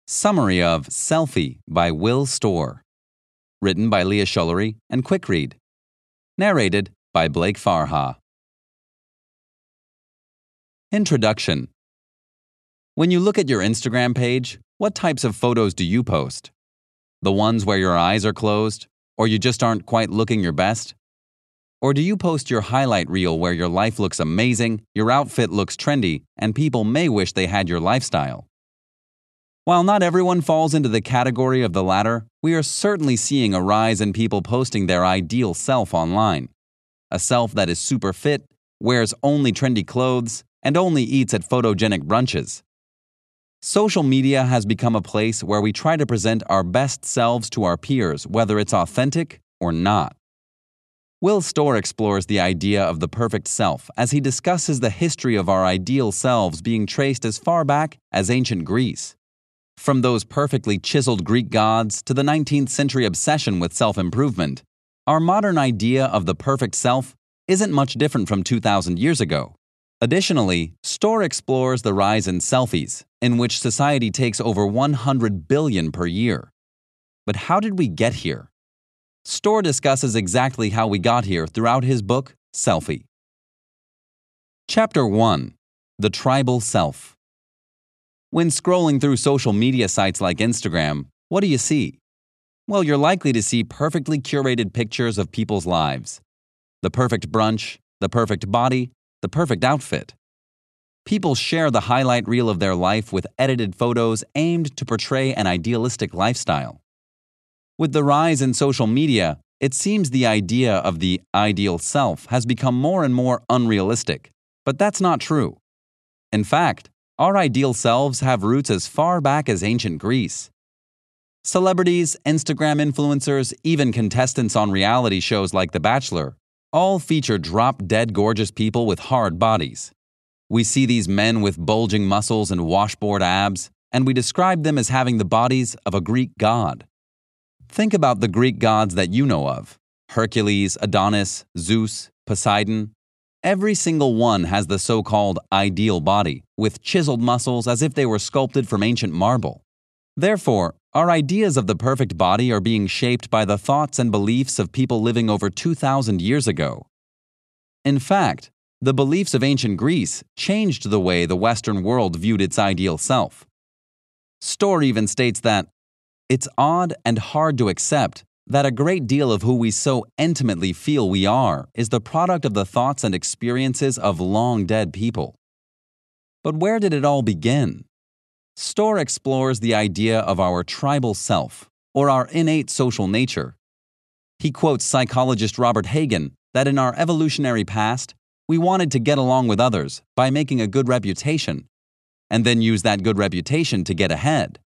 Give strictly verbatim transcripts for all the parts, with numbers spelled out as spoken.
Summary of Selfie by Will Storr. Written by Leah Schullery and QuickRead. Narrated by Blake Farha. Introduction. When you look at your Instagram page, what types of photos do you post? The ones where your eyes are closed, or you just aren't quite looking your best? Or do you post your highlight reel where your life looks amazing, your outfit looks trendy, and people may wish they had your lifestyle? While not everyone falls into the category of the latter, we are certainly seeing a rise in people posting their ideal self online. A self that is super fit, wears only trendy clothes, and only eats at photogenic brunches. Social media has become a place where we try to present our best selves to our peers, whether it's authentic or not. Will Storr explores the idea of the perfect self as he discusses the history of our ideal selves being traced as far back as ancient Greece. From those perfectly chiseled Greek gods to the nineteenth century obsession with self-improvement, our modern idea of the perfect self isn't much different from two thousand years ago. Additionally, Storr explores the rise in selfies, in which society takes over one hundred billion per year. But how did we get here? Storr discusses exactly how we got here throughout his book, Selfie. Chapter one. The Tribal Self. When scrolling through social media sites like Instagram, what do you see? Well, you're likely to see perfectly curated pictures of people's lives. The perfect brunch, the perfect body, the perfect outfit. People share the highlight reel of their life with edited photos aimed to portray an idealistic lifestyle. With the rise in social media, it seems the idea of the ideal self has become more and more unrealistic, but that's not true. In fact, our ideal selves have roots as far back as ancient Greece. Celebrities, Instagram influencers, even contestants on reality shows like The Bachelor, all feature drop-dead gorgeous people with hard bodies. We see these men with bulging muscles and washboard abs, and we describe them as having the bodies of a Greek god. Think about the Greek gods that you know of: Hercules, Adonis, Zeus, Poseidon. Every single one has the so-called ideal body, with chiseled muscles as if they were sculpted from ancient marble. Therefore, our ideas of the perfect body are being shaped by the thoughts and beliefs of people living over two thousand years ago. In fact, the beliefs of ancient Greece changed the way the Western world viewed its ideal self. Storr even states that, "It's odd and hard to accept that a great deal of who we so intimately feel we are is the product of the thoughts and experiences of long-dead people." But where did it all begin? Storr explores the idea of our tribal self, or our innate social nature. He quotes psychologist Robert Hagen that in our evolutionary past, we wanted to get along with others by making a good reputation, and then use that good reputation to get ahead.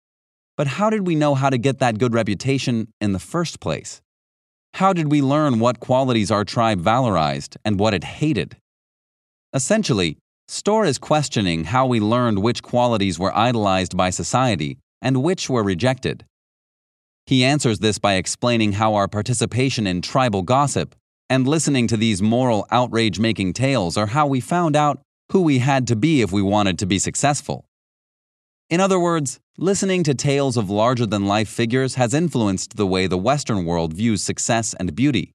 But how did we know how to get that good reputation in the first place? How did we learn what qualities our tribe valorized and what it hated? Essentially, Storr is questioning how we learned which qualities were idolized by society and which were rejected. He answers this by explaining how our participation in tribal gossip and listening to these moral outrage-making tales are how we found out who we had to be if we wanted to be successful. In other words, listening to tales of larger-than-life figures has influenced the way the Western world views success and beauty.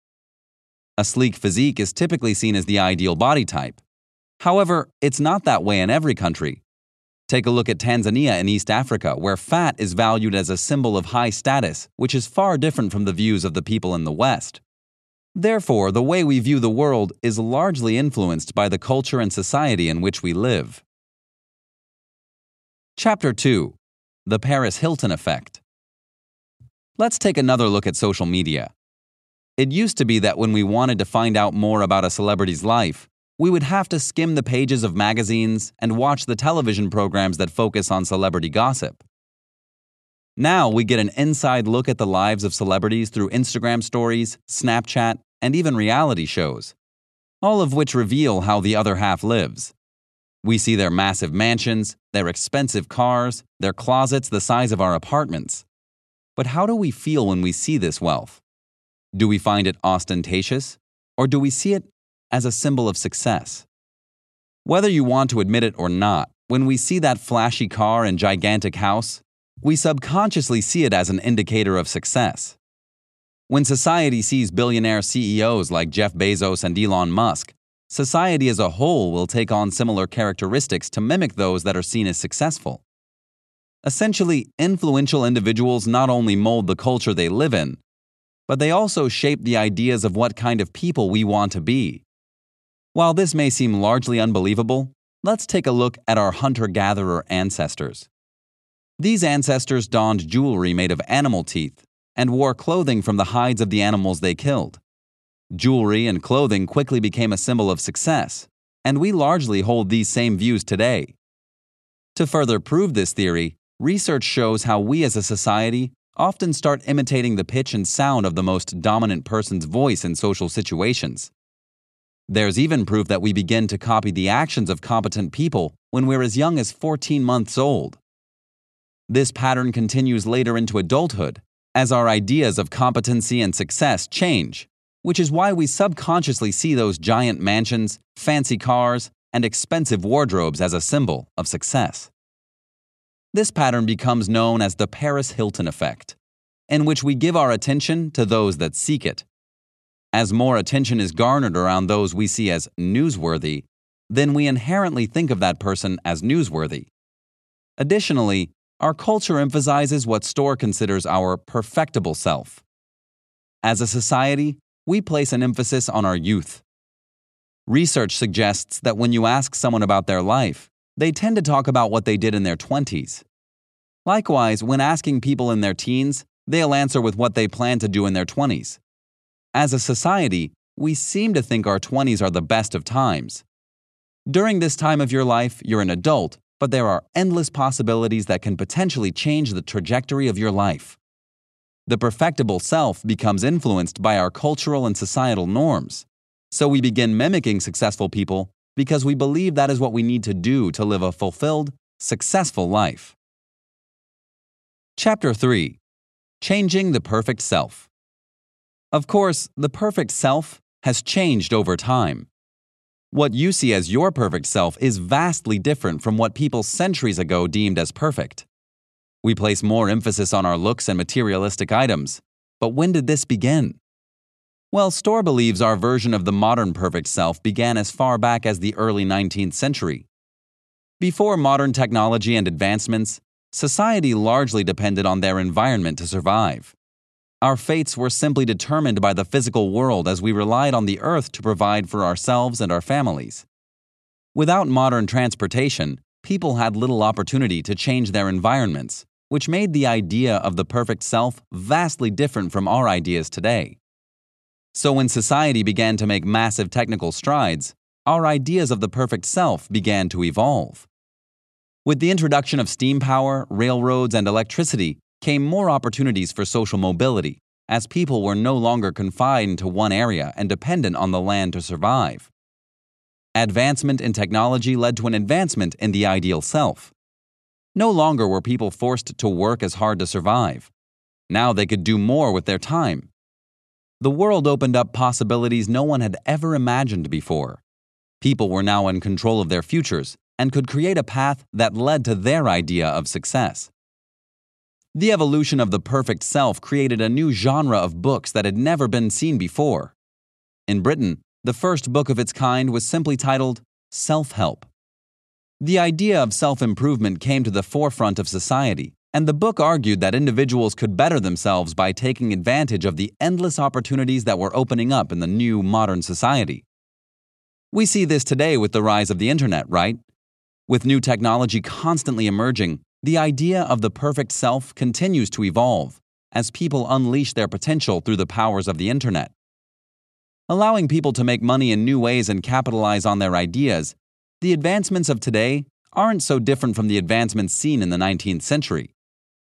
A sleek physique is typically seen as the ideal body type. However, it's not that way in every country. Take a look at Tanzania in East Africa, where fat is valued as a symbol of high status, which is far different from the views of the people in the West. Therefore, the way we view the world is largely influenced by the culture and society in which we live. Chapter two. The Paris Hilton Effect. Let's take another look at social media. It used to be that when we wanted to find out more about a celebrity's life, we would have to skim the pages of magazines and watch the television programs that focus on celebrity gossip. Now we get an inside look at the lives of celebrities through Instagram stories, Snapchat, and even reality shows, all of which reveal how the other half lives. We see their massive mansions, their expensive cars, their closets the size of our apartments. But how do we feel when we see this wealth? Do we find it ostentatious, or do we see it as a symbol of success? Whether you want to admit it or not, when we see that flashy car and gigantic house, we subconsciously see it as an indicator of success. When society sees billionaire C E Os like Jeff Bezos and Elon Musk, society as a whole will take on similar characteristics to mimic those that are seen as successful. Essentially, influential individuals not only mold the culture they live in, but they also shape the ideas of what kind of people we want to be. While this may seem largely unbelievable, let's take a look at our hunter-gatherer ancestors. These ancestors donned jewelry made of animal teeth and wore clothing from the hides of the animals they killed. Jewelry and clothing quickly became a symbol of success, and we largely hold these same views today. To further prove this theory, research shows how we as a society often start imitating the pitch and sound of the most dominant person's voice in social situations. There's even proof that we begin to copy the actions of competent people when we're as young as fourteen months old. This pattern continues later into adulthood, as our ideas of competency and success change, which is why we subconsciously see those giant mansions, fancy cars, and expensive wardrobes as a symbol of success. This pattern becomes known as the Paris Hilton effect, in which we give our attention to those that seek it. As more attention is garnered around those we see as newsworthy, then we inherently think of that person as newsworthy. Additionally, our culture emphasizes what Storr considers our perfectible self. As a society, we place an emphasis on our youth. Research suggests that when you ask someone about their life, they tend to talk about what they did in their twenties. Likewise, when asking people in their teens, they'll answer with what they plan to do in their twenties. As a society, we seem to think our twenties are the best of times. During this time of your life, you're an adult, but there are endless possibilities that can potentially change the trajectory of your life. The perfectible self becomes influenced by our cultural and societal norms, so we begin mimicking successful people because we believe that is what we need to do to live a fulfilled, successful life. Chapter three. Changing the Perfect Self. Of course, the perfect self has changed over time. What you see as your perfect self is vastly different from what people centuries ago deemed as perfect. We place more emphasis on our looks and materialistic items, but when did this begin? Well, Storr believes our version of the modern perfect self began as far back as the early nineteenth century. Before modern technology and advancements, society largely depended on their environment to survive. Our fates were simply determined by the physical world as we relied on the earth to provide for ourselves and our families. Without modern transportation, people had little opportunity to change their environments, which made the idea of the perfect self vastly different from our ideas today. So when society began to make massive technical strides, our ideas of the perfect self began to evolve. With the introduction of steam power, railroads, and electricity came more opportunities for social mobility, as people were no longer confined to one area and dependent on the land to survive. Advancement in technology led to an advancement in the ideal self. No longer were people forced to work as hard to survive. Now they could do more with their time. The world opened up possibilities no one had ever imagined before. People were now in control of their futures and could create a path that led to their idea of success. The evolution of the perfect self created a new genre of books that had never been seen before. In Britain, the first book of its kind was simply titled Self-Help. The idea of self-improvement came to the forefront of society, and the book argued that individuals could better themselves by taking advantage of the endless opportunities that were opening up in the new modern society. We see this today with the rise of the internet, right? With new technology constantly emerging, the idea of the perfect self continues to evolve as people unleash their potential through the powers of the internet. Allowing people to make money in new ways and capitalize on their ideas, the advancements of today aren't so different from the advancements seen in the nineteenth century.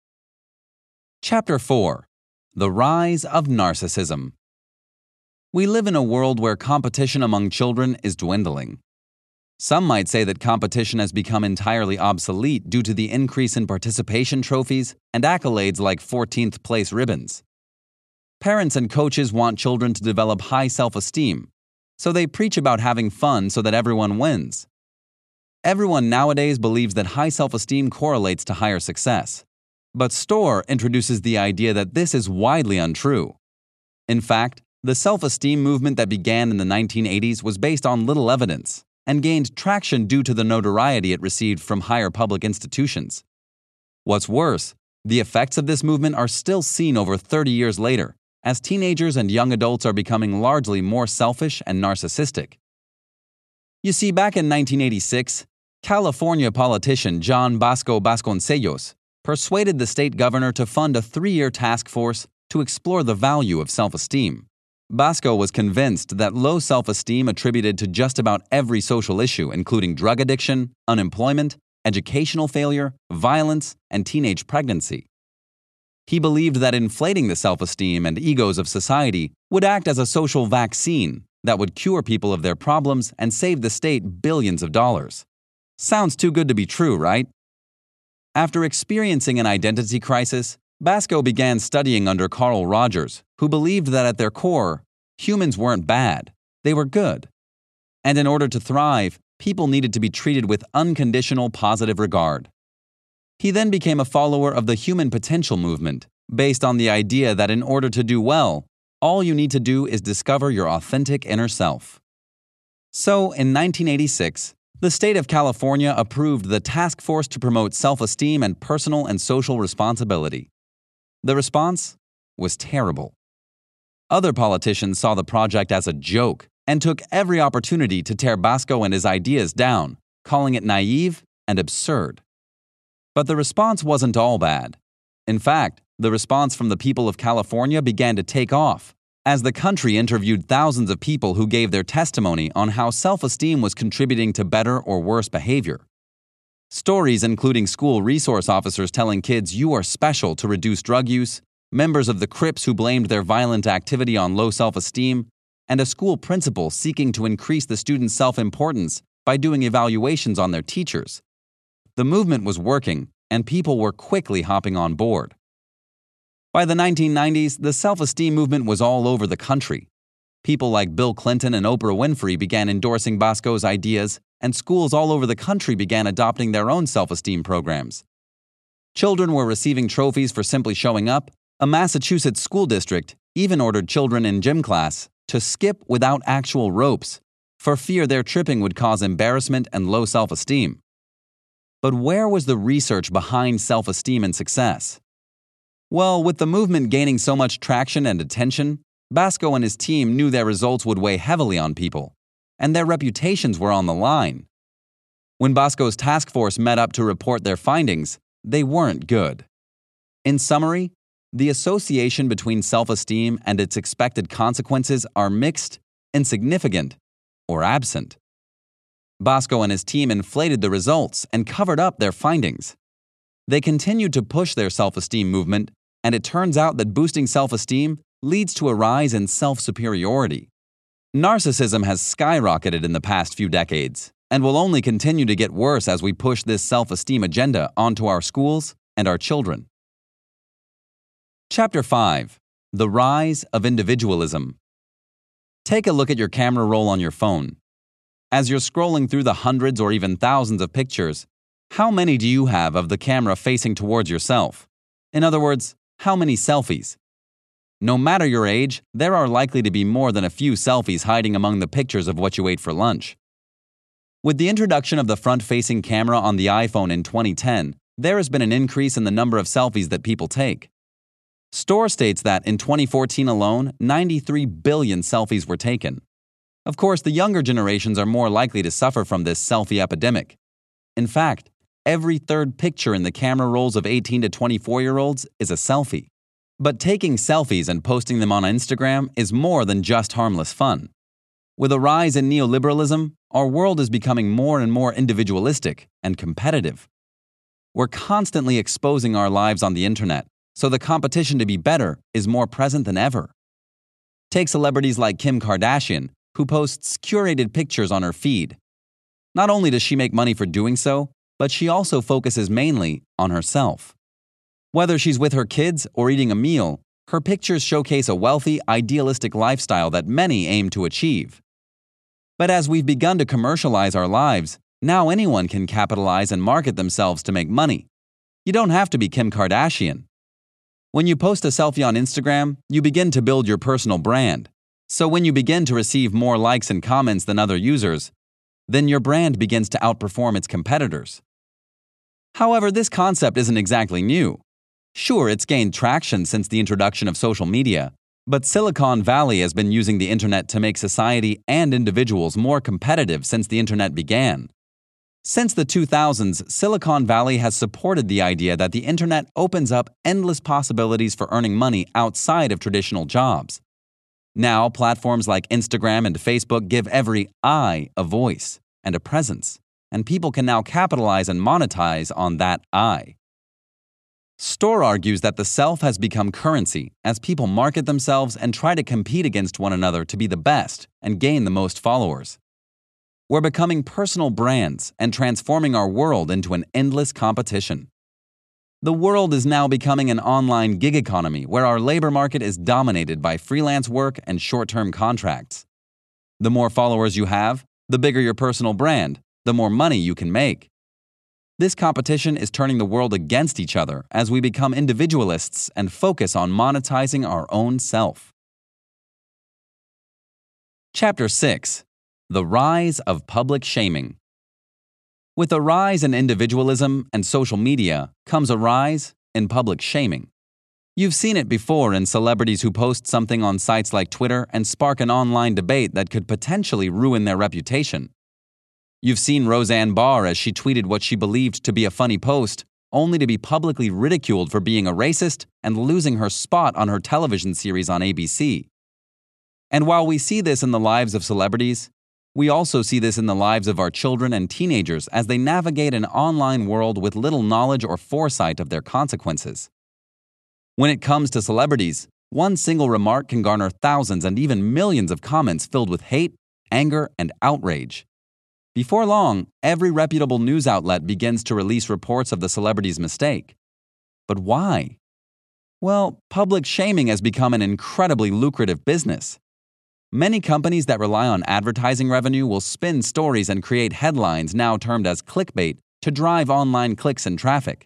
Chapter four. The Rise of Narcissism. We live in a world where competition among children is dwindling. Some might say that competition has become entirely obsolete due to the increase in participation trophies and accolades like fourteenth place ribbons. Parents and coaches want children to develop high self-esteem, so they preach about having fun so that everyone wins. Everyone nowadays believes that high self-esteem correlates to higher success. But Storr introduces the idea that this is widely untrue. In fact, the self-esteem movement that began in the nineteen eighties was based on little evidence and gained traction due to the notoriety it received from higher public institutions. What's worse, the effects of this movement are still seen over thirty years later, as teenagers and young adults are becoming largely more selfish and narcissistic. You see, back in nineteen eighty-six, California politician John Basco Vasconcellos persuaded the state governor to fund a three-year task force to explore the value of self-esteem. Basco was convinced that low self-esteem attributed to just about every social issue, including drug addiction, unemployment, educational failure, violence, and teenage pregnancy. He believed that inflating the self-esteem and egos of society would act as a social vaccine that would cure people of their problems and save the state billions of dollars. Sounds too good to be true, right? After experiencing an identity crisis, Basco began studying under Carl Rogers, who believed that at their core, humans weren't bad, they were good. And in order to thrive, people needed to be treated with unconditional positive regard. He then became a follower of the human potential movement, based on the idea that in order to do well, all you need to do is discover your authentic inner self. So, in nineteen eighty-six, the state of California approved the Task Force to Promote Self-Esteem and Personal and Social Responsibility. The response was terrible. Other politicians saw the project as a joke and took every opportunity to tear Basco and his ideas down, calling it naive and absurd. But the response wasn't all bad. In fact, the response from the people of California began to take off, as the country interviewed thousands of people who gave their testimony on how self-esteem was contributing to better or worse behavior. Stories including school resource officers telling kids you are special to reduce drug use, members of the Crips who blamed their violent activity on low self-esteem, and a school principal seeking to increase the students' self-importance by doing evaluations on their teachers. The movement was working, and people were quickly hopping on board. By the nineteen nineties, the self-esteem movement was all over the country. People like Bill Clinton and Oprah Winfrey began endorsing Basco's ideas, and schools all over the country began adopting their own self-esteem programs. Children were receiving trophies for simply showing up. A Massachusetts school district even ordered children in gym class to skip without actual ropes, for fear their tripping would cause embarrassment and low self-esteem. But where was the research behind self-esteem and success? Well, with the movement gaining so much traction and attention, Basco and his team knew their results would weigh heavily on people, and their reputations were on the line. When Basco's task force met up to report their findings, they weren't good. In summary, the association between self-esteem and its expected consequences are mixed, insignificant, or absent. Basco and his team inflated the results and covered up their findings. They continued to push their self-esteem movement, and it turns out that boosting self-esteem leads to a rise in self-superiority. Narcissism has skyrocketed in the past few decades, and will only continue to get worse as we push this self-esteem agenda onto our schools and our children. Chapter five. The Rise of Individualism. Take a look at your camera roll on your phone. As you're scrolling through the hundreds or even thousands of pictures, how many do you have of the camera facing towards yourself? In other words, how many selfies? No matter your age, there are likely to be more than a few selfies hiding among the pictures of what you ate for lunch. With the introduction of the front-facing camera on the iPhone in twenty ten, there has been an increase in the number of selfies that people take. Storr states that in twenty fourteen alone, ninety-three billion selfies were taken. Of course, the younger generations are more likely to suffer from this selfie epidemic. In fact, every third picture in the camera rolls of eighteen to twenty-four-year-olds is a selfie. But taking selfies and posting them on Instagram is more than just harmless fun. With a rise in neoliberalism, our world is becoming more and more individualistic and competitive. We're constantly exposing our lives on the internet, so the competition to be better is more present than ever. Take celebrities like Kim Kardashian, who posts curated pictures on her feed. Not only does she make money for doing so, but she also focuses mainly on herself. Whether she's with her kids or eating a meal, her pictures showcase a wealthy, idealistic lifestyle that many aim to achieve. But as we've begun to commercialize our lives, now anyone can capitalize and market themselves to make money. You don't have to be Kim Kardashian. When you post a selfie on Instagram, you begin to build your personal brand. So when you begin to receive more likes and comments than other users, then your brand begins to outperform its competitors. However, this concept isn't exactly new. Sure, it's gained traction since the introduction of social media, but Silicon Valley has been using the internet to make society and individuals more competitive since the internet began. Since the two thousands, Silicon Valley has supported the idea that the internet opens up endless possibilities for earning money outside of traditional jobs. Now, platforms like Instagram and Facebook give every I a voice and a presence, and people can now capitalize and monetize on that I. Storr argues that the self has become currency as people market themselves and try to compete against one another to be the best and gain the most followers. We're becoming personal brands and transforming our world into an endless competition. The world is now becoming an online gig economy where our labor market is dominated by freelance work and short-term contracts. The more followers you have, the bigger your personal brand, the more money you can make. This competition is turning the world against each other as we become individualists and focus on monetizing our own self. Chapter six. The Rise of Public Shaming. With a rise in individualism and social media comes a rise in public shaming. You've seen it before in celebrities who post something on sites like Twitter and spark an online debate that could potentially ruin their reputation. You've seen Roseanne Barr as she tweeted what she believed to be a funny post, only to be publicly ridiculed for being a racist and losing her spot on her television series on A B C. And while we see this in the lives of celebrities, we also see this in the lives of our children and teenagers as they navigate an online world with little knowledge or foresight of their consequences. When it comes to celebrities, one single remark can garner thousands and even millions of comments filled with hate, anger, and outrage. Before long, every reputable news outlet begins to release reports of the celebrity's mistake. But why? Well, public shaming has become an incredibly lucrative business. Many companies that rely on advertising revenue will spin stories and create headlines now termed as clickbait to drive online clicks and traffic.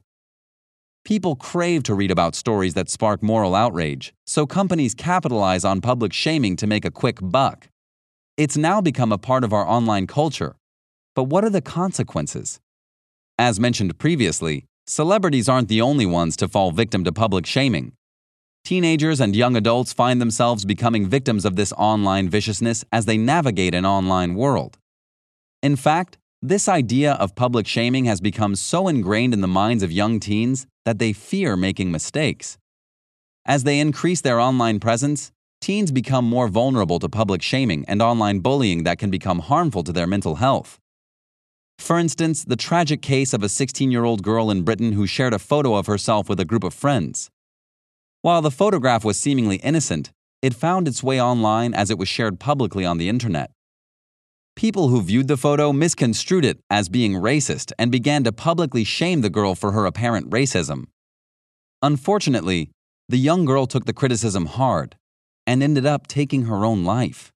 People crave to read about stories that spark moral outrage, so companies capitalize on public shaming to make a quick buck. It's now become a part of our online culture. But what are the consequences? As mentioned previously, celebrities aren't the only ones to fall victim to public shaming. Teenagers and young adults find themselves becoming victims of this online viciousness as they navigate an online world. In fact, this idea of public shaming has become so ingrained in the minds of young teens that they fear making mistakes. As they increase their online presence, teens become more vulnerable to public shaming and online bullying that can become harmful to their mental health. For instance, the tragic case of a sixteen-year-old girl in Britain who shared a photo of herself with a group of friends. While the photograph was seemingly innocent, it found its way online as it was shared publicly on the internet. People who viewed the photo misconstrued it as being racist and began to publicly shame the girl for her apparent racism. Unfortunately, the young girl took the criticism hard and ended up taking her own life.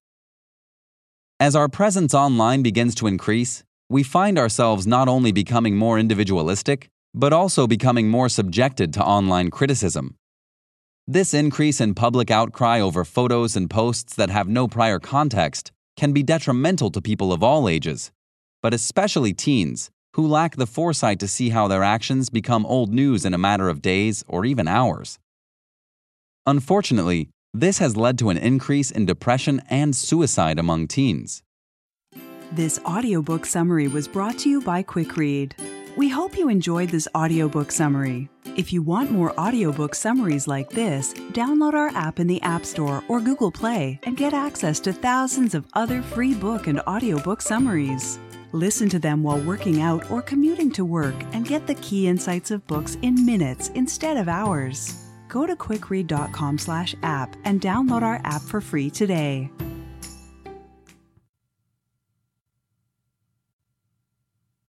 As our presence online begins to increase, we find ourselves not only becoming more individualistic, but also becoming more subjected to online criticism. This increase in public outcry over photos and posts that have no prior context can be detrimental to people of all ages, but especially teens who lack the foresight to see how their actions become old news in a matter of days or even hours. Unfortunately, this has led to an increase in depression and suicide among teens. This audiobook summary was brought to you by Quick Read. We hope you enjoyed this audiobook summary. If you want more audiobook summaries like this, download our app in the App Store or Google Play and get access to thousands of other free book and audiobook summaries. Listen to them while working out or commuting to work and get the key insights of books in minutes instead of hours. Go to quickread dot com slash app and download our app for free today.